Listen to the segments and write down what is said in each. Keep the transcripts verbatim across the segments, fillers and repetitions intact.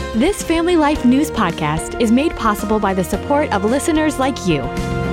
This Family Life News podcast is made possible by the support of listeners like you.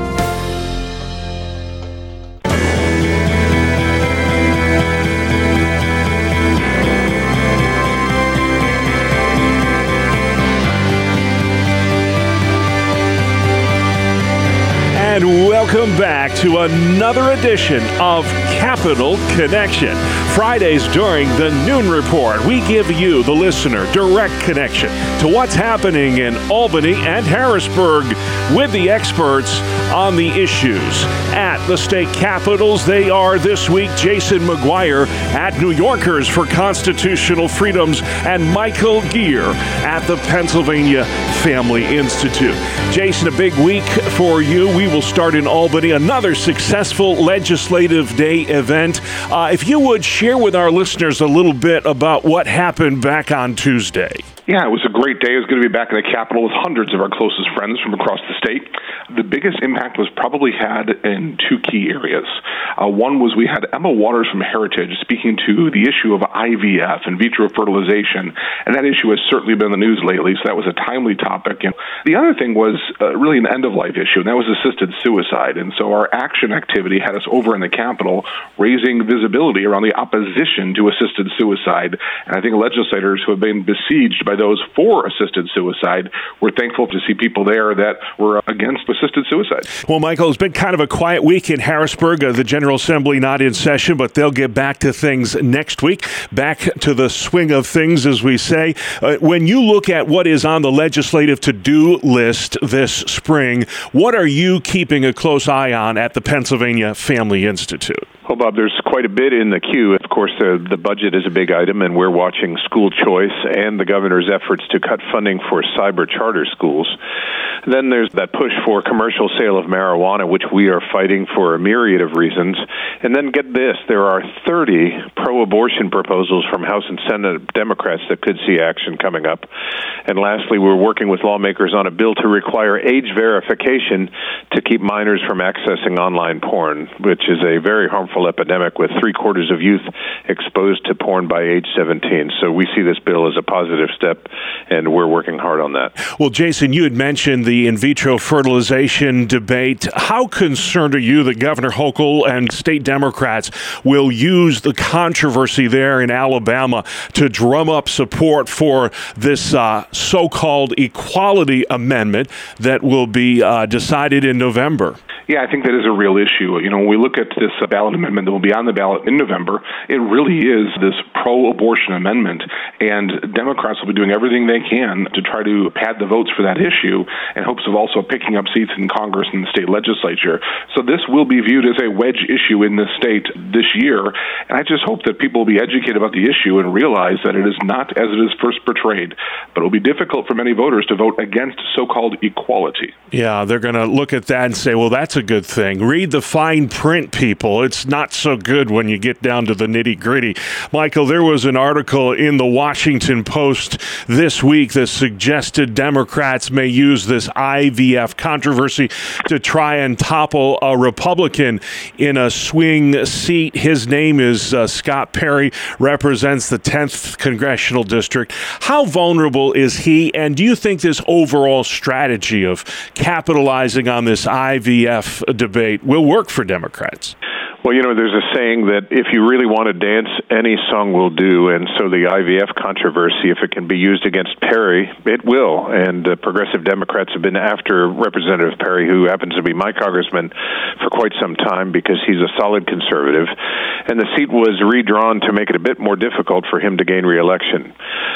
And welcome back to another edition of Capital Connection. Fridays during the Noon Report, we give you, the listener, direct connection to what's happening in Albany and Harrisburg with the experts on the issues. At the state capitals, they are this week Jason McGuire at New Yorkers for Constitutional Freedoms and Michael Geer at the Pennsylvania Family Institute. Jason, a big week for you. We will start in Albany, another successful Legislative Day event. Uh, if you would share with our listeners a little bit about what happened back on Tuesday. Yeah, it was a great day. It was going to be back in the Capitol with hundreds of our closest friends from across the state. The biggest impact was probably had in two key areas. Uh, one was we had Emma Waters from Heritage speaking to the issue of I V F, in vitro fertilization, and that issue has certainly been in the news lately, so that was a timely topic. And the other thing was uh, really an end-of-life issue, and that was assisted suicide. And so our action activity had us over in the Capitol raising visibility around the opposition to assisted suicide. And I think legislators who have been besieged by those for assisted suicide were thankful to see people there that were against assisted suicide. Well, Michael, it's been kind of a quiet week in Harrisburg. Uh, the General Assembly not in session, but they'll get back to things next week, back to the swing of things, as we say. Uh, when you look at what is on the legislative to-do list this spring, what are you keeping a close eye on at the Pennsylvania Family Institute? Well, Bob, there's quite a bit in the queue. Of course, the, the budget is a big item, and we're watching school choice and the governor's efforts to cut funding for cyber charter schools. Then there's that push for commercial sale of marijuana, which we are fighting for a myriad of reasons. And then get this, there are thirty pro-abortion proposals from House and Senate Democrats that could see action coming up. And lastly, we're working with lawmakers on a bill to require age verification to keep minors from accessing online porn, which is a very harmful epidemic with three-quarters of youth exposed to porn by age seventeen. So we see this bill as a positive step, and we're working hard on that. Well, Jason, you had mentioned the in vitro fertilization debate. How concerned are you that Governor Hochul and state Democrats will use the controversy there in Alabama to drum up support for this uh, so-called equality amendment that will be uh, decided in November? Yeah, I think that is a real issue. You know, when we look at this uh, ballot amendment that will be on the ballot in November, it really is this pro-abortion amendment, and Democrats will be doing everything they can to try to pad the votes for that issue in hopes of also picking up seats in Congress and the state legislature. So this will be viewed as a wedge issue in the state this year, and I just hope that people will be educated about the issue and realize that it is not as it is first portrayed, but it will be difficult for many voters to vote against so-called equality. Yeah, they're going to look at that and say, well, that's a good thing. Read the fine print, people. It's not so good when you get down to the nitty-gritty. Michael, there was an article in the Washington Post this week that suggested Democrats may use this I V F controversy to try and topple a Republican in a swing seat. His name is uh, Scott Perry, represents the tenth Congressional District. How vulnerable is he, and do you think this overall strategy of capitalizing on this I V F debate will work for Democrats? Well, you know, there's a saying that if you really want to dance, any song will do. And so the I V F controversy, if it can be used against Perry, it will. And uh, progressive Democrats have been after Representative Perry, who happens to be my congressman, for quite some time because he's a solid conservative. And the seat was redrawn to make it a bit more difficult for him to gain re-election.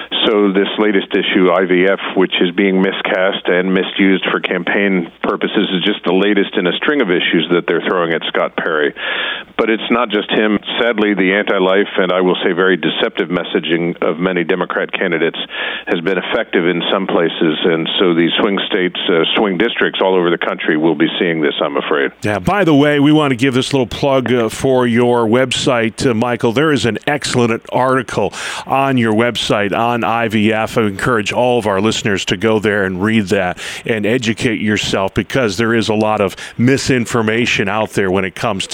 So this latest issue, I V F, which is being miscast and misused for campaign purposes, is just the latest in a string of issues that they're throwing at Scott Perry. But it's not just him. Sadly, the anti-life and I will say very deceptive messaging of many Democrat candidates has been effective in some places. And so these swing states, uh, swing districts all over the country will be seeing this, I'm afraid. Yeah, by the way, we want to give this little plug uh, for your website, uh, Michael. There is an excellent article on your website on I V F. I encourage all of our listeners to go there and read that and educate yourself, because there is a lot of misinformation out there when it comes to this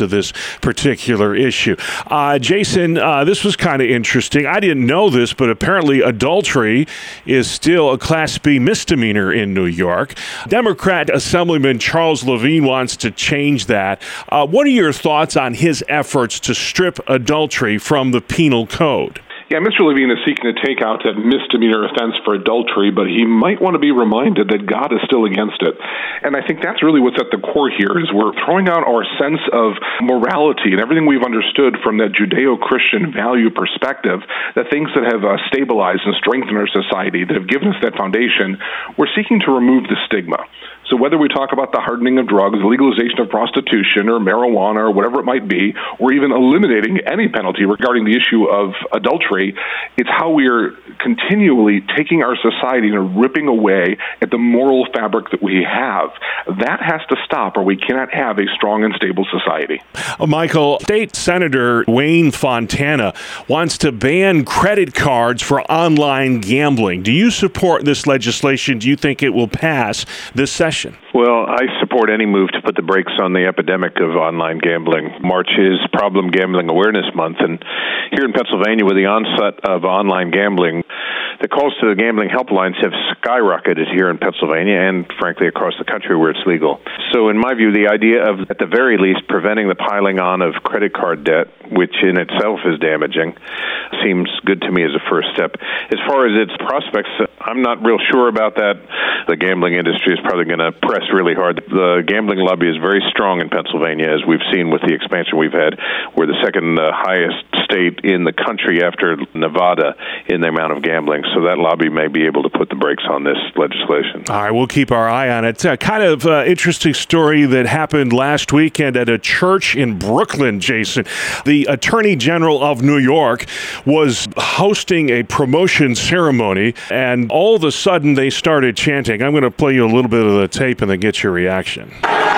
particular issue. Uh, Jason, uh, this was kind of interesting. I didn't know this, but apparently adultery is still a Class B misdemeanor in New York. Democrat Assemblyman Charles Levine wants to change that. Uh, what are your thoughts on his efforts to strip adultery from the penal code? Yeah, Mister Levine is seeking to take out that misdemeanor offense for adultery, but he might want to be reminded that God is still against it. And I think that's really what's at the core here, is we're throwing out our sense of morality and everything we've understood from that Judeo-Christian value perspective, the things that have uh, stabilized and strengthened our society, that have given us that foundation. We're seeking to remove the stigma. So whether we talk about the hardening of drugs, the legalization of prostitution or marijuana or whatever it might be, or even eliminating any penalty regarding the issue of adultery, it's how we are continually taking our society and ripping away at the moral fabric that we have. That has to stop, or we cannot have a strong and stable society. Uh, Michael, State Senator Wayne Fontana wants to ban credit cards for online gambling. Do you support this legislation? Do you think it will pass this session? Well, I support any move to put the brakes on the epidemic of online gambling. March is Problem Gambling Awareness Month, and here in Pennsylvania, with the onset of online gambling, the calls to the gambling helplines have skyrocketed here in Pennsylvania and, frankly, across the country where it's legal. So, in my view, the idea of, at the very least, preventing the piling on of credit card debt, which in itself is damaging, seems good to me as a first step. As far as its prospects, I'm not real sure about that. The gambling industry is probably going to press really hard. The gambling lobby is very strong in Pennsylvania, as we've seen with the expansion we've had. We're the second uh, highest state in the country after Nevada in the amount of gambling. So that lobby may be able to put the brakes on this legislation. All right, we'll keep our eye on it. Uh, kind of uh, interesting story that happened last weekend at a church in Brooklyn, Jason. The Attorney General of New York was hosting a promotion ceremony, and all of a sudden they started chanting. I'm going to play you a little bit of the tape and then get your reaction.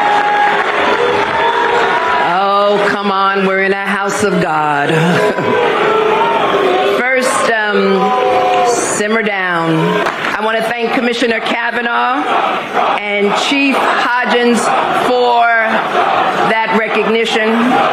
Oh, come on, we're in a house of God. First, um, simmer down. I want to thank Commissioner Kavanaugh and Chief Hodgins for that recognition.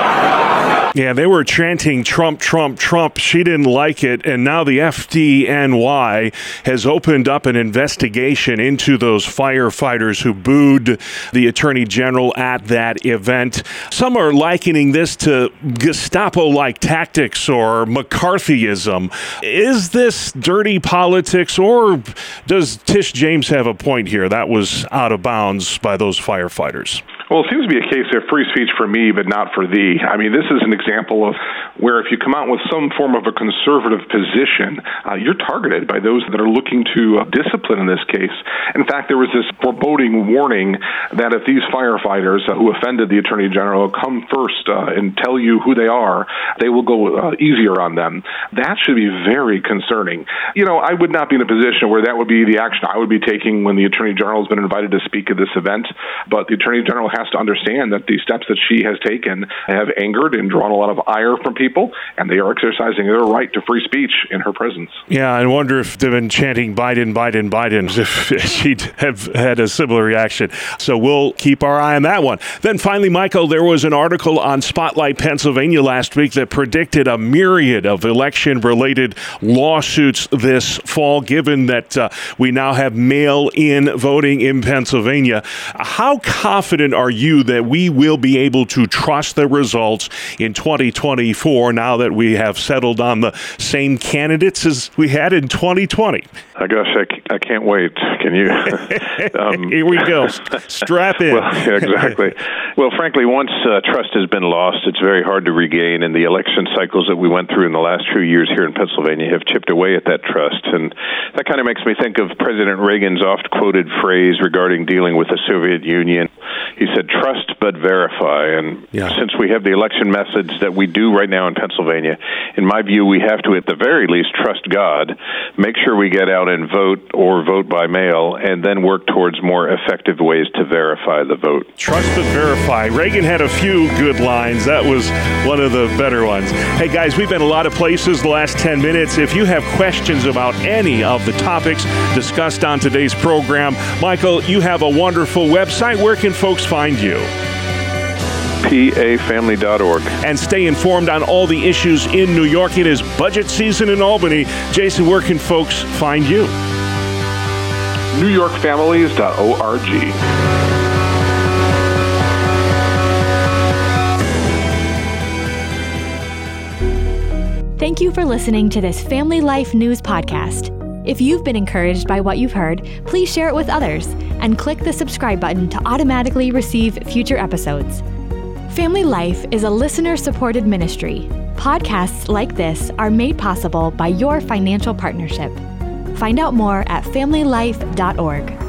Yeah, they were chanting Trump, Trump, Trump. She didn't like it. And now the F D N Y has opened up an investigation into those firefighters who booed the Attorney General at that event. Some are likening this to Gestapo-like tactics or McCarthyism. Is this dirty politics, or does Tish James have a point here? That was out of bounds by those firefighters. Well, it seems to be a case of free speech for me, but not for thee. I mean, this is an example of where if you come out with some form of a conservative position, uh, you're targeted by those that are looking to uh, discipline in this case. In fact, there was this foreboding warning that if these firefighters uh, who offended the Attorney General come first uh, and tell you who they are, they will go uh, easier on them. That should be very concerning. You know, I would not be in a position where that would be the action I would be taking when the Attorney General has been invited to speak at this event, but the Attorney General has to understand that the steps that she has taken have angered and drawn a lot of ire from people, and they are exercising their right to free speech in her presence. Yeah, I wonder if they've been chanting Biden, Biden, Biden, if she'd have had a similar reaction. So we'll keep our eye on that one. Then finally, Michael, there was an article on Spotlight Pennsylvania last week that predicted a myriad of election-related lawsuits this fall, given that uh, we now have mail-in voting in Pennsylvania. How confident are you that we will be able to trust the results in twenty twenty-four now that we have settled on the same candidates as we had in twenty twenty? Oh, gosh, I, I can't wait. Can you? um, Here we go. Strap in. Well, yeah, exactly. Well, frankly, once uh, trust has been lost, it's very hard to regain, and the election cycles that we went through in the last few years here in Pennsylvania have chipped away at that trust. And that kind of makes me think of President Reagan's oft-quoted phrase regarding dealing with the Soviet Union. He said, trust but verify. And yeah. Since we have the election methods that we do right now in Pennsylvania, in my view, we have to, at the very least, trust God, make sure we get out and vote or vote by mail, and then work towards more effective ways to verify the vote. Trust but verify. Reagan had a few good lines. That was one of the better ones. Hey, guys, we've been a lot of places the last ten minutes. If you have questions about any of the topics discussed on today's program, Michael, you have a wonderful website. Where can folks find you? p a family dot org. And stay informed on all the issues in New York. It is budget season in Albany. Jason, where can folks find you? new york families dot org. Thank you for listening to this Family Life News podcast. If you've been encouraged by what you've heard, please share it with others and click the subscribe button to automatically receive future episodes. Family Life is a listener-supported ministry. Podcasts like this are made possible by your financial partnership. Find out more at family life dot org.